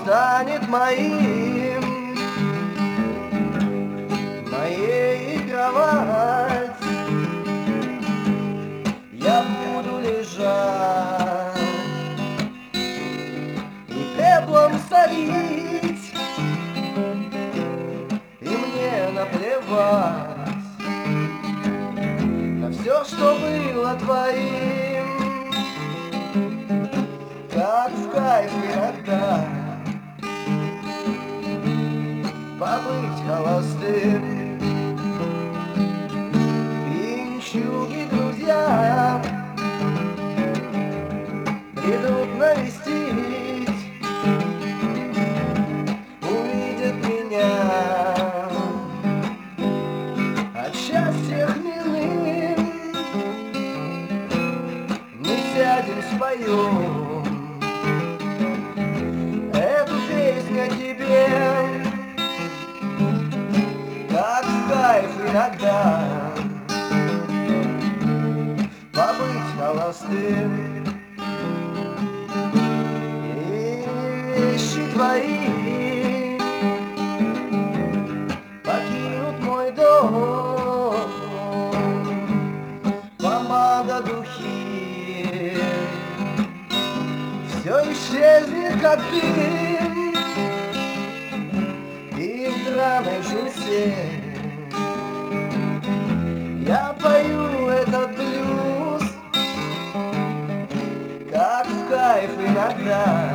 станет моим, моей кровать. Я буду лежать и пеплом солить, и мне наплевать на все, что было твоим. Как в кайф иногда побыть холостым. Пинчуги друзья придут навестить, увидят меня от счастья хмельным. Мы сядем, споем эту песню тебе, как в кайф иногда побыть холостым. И вещи твои покинут мой дом, помада, духи, все исчезнет, как дым, и в драной джинсе я пою этот блюз, как в кайф иногда